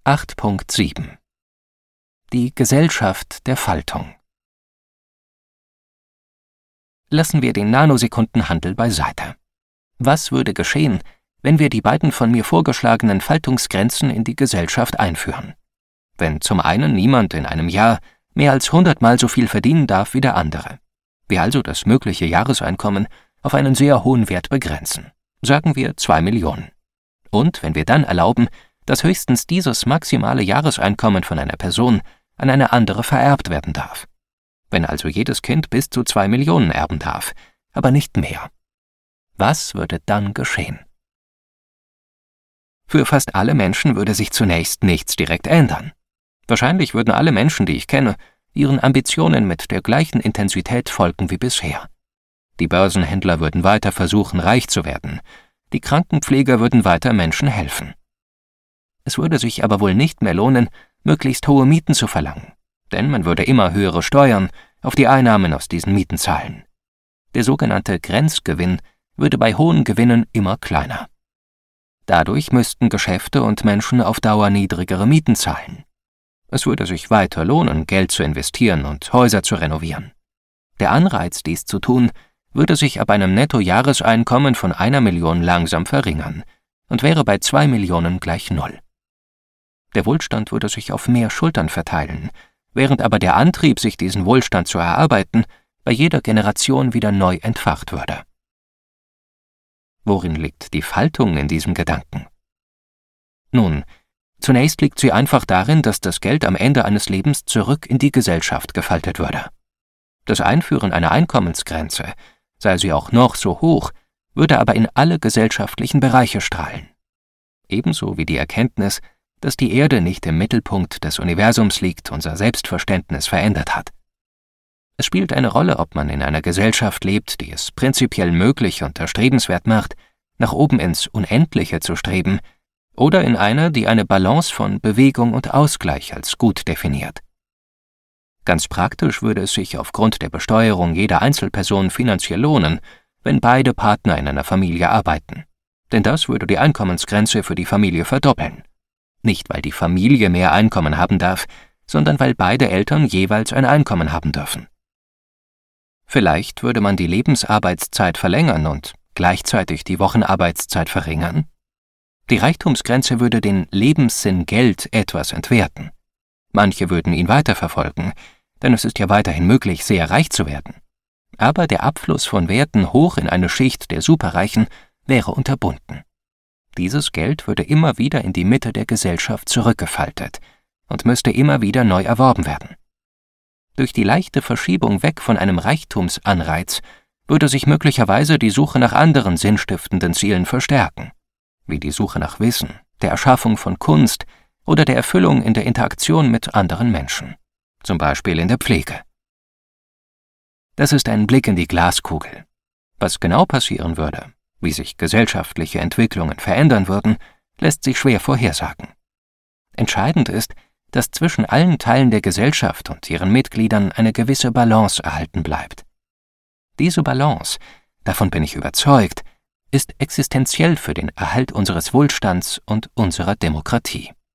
8.7 Die Gesellschaft der Faltung. Lassen wir den Nanosekundenhandel beiseite. Was würde geschehen, wenn wir die beiden von mir vorgeschlagenen Faltungsgrenzen in die Gesellschaft einführen? Wenn zum einen niemand in einem Jahr mehr als 100-mal so viel verdienen darf wie der andere, wir also das mögliche Jahreseinkommen auf einen sehr hohen Wert begrenzen, sagen wir 2 Millionen. Und wenn wir dann erlauben, dass höchstens dieses maximale Jahreseinkommen von einer Person an eine andere vererbt werden darf. Wenn also jedes Kind bis zu 2 Millionen erben darf, aber nicht mehr. Was würde dann geschehen? Für fast alle Menschen würde sich zunächst nichts direkt ändern. Wahrscheinlich würden alle Menschen, die ich kenne, ihren Ambitionen mit der gleichen Intensität folgen wie bisher. Die Börsenhändler würden weiter versuchen, reich zu werden. Die Krankenpfleger würden weiter Menschen helfen. Es würde sich aber wohl nicht mehr lohnen, möglichst hohe Mieten zu verlangen, denn man würde immer höhere Steuern auf die Einnahmen aus diesen Mieten zahlen. Der sogenannte Grenzgewinn würde bei hohen Gewinnen immer kleiner. Dadurch müssten Geschäfte und Menschen auf Dauer niedrigere Mieten zahlen. Es würde sich weiter lohnen, Geld zu investieren und Häuser zu renovieren. Der Anreiz, dies zu tun, würde sich ab einem Nettojahreseinkommen von 1 Million langsam verringern und wäre bei 2 Millionen gleich 0. Der Wohlstand würde sich auf mehr Schultern verteilen, während aber der Antrieb, sich diesen Wohlstand zu erarbeiten, bei jeder Generation wieder neu entfacht würde. Worin liegt die Faltung in diesem Gedanken? Nun, zunächst liegt sie einfach darin, dass das Geld am Ende eines Lebens zurück in die Gesellschaft gefaltet würde. Das Einführen einer Einkommensgrenze, sei sie auch noch so hoch, würde aber in alle gesellschaftlichen Bereiche strahlen. Ebenso wie die Erkenntnis, dass die Erde nicht im Mittelpunkt des Universums liegt, unser Selbstverständnis verändert hat. Es spielt eine Rolle, ob man in einer Gesellschaft lebt, die es prinzipiell möglich und erstrebenswert macht, nach oben ins Unendliche zu streben, oder in einer, die eine Balance von Bewegung und Ausgleich als gut definiert. Ganz praktisch würde es sich aufgrund der Besteuerung jeder Einzelperson finanziell lohnen, wenn beide Partner in einer Familie arbeiten. Denn das würde die Einkommensgrenze für die Familie verdoppeln. Nicht, weil die Familie mehr Einkommen haben darf, sondern weil beide Eltern jeweils ein Einkommen haben dürfen. Vielleicht würde man die Lebensarbeitszeit verlängern und gleichzeitig die Wochenarbeitszeit verringern. Die Reichtumsgrenze würde den Lebenssinn Geld etwas entwerten. Manche würden ihn weiterverfolgen, denn es ist ja weiterhin möglich, sehr reich zu werden. Aber der Abfluss von Werten hoch in eine Schicht der Superreichen wäre unterbunden. Dieses Geld würde immer wieder in die Mitte der Gesellschaft zurückgefaltet und müsste immer wieder neu erworben werden. Durch die leichte Verschiebung weg von einem Reichtumsanreiz würde sich möglicherweise die Suche nach anderen sinnstiftenden Zielen verstärken, wie die Suche nach Wissen, der Erschaffung von Kunst oder der Erfüllung in der Interaktion mit anderen Menschen, zum Beispiel in der Pflege. Das ist ein Blick in die Glaskugel. Was genau passieren würde, wie sich gesellschaftliche Entwicklungen verändern würden, lässt sich schwer vorhersagen. Entscheidend ist, dass zwischen allen Teilen der Gesellschaft und ihren Mitgliedern eine gewisse Balance erhalten bleibt. Diese Balance, davon bin ich überzeugt, ist existenziell für den Erhalt unseres Wohlstands und unserer Demokratie.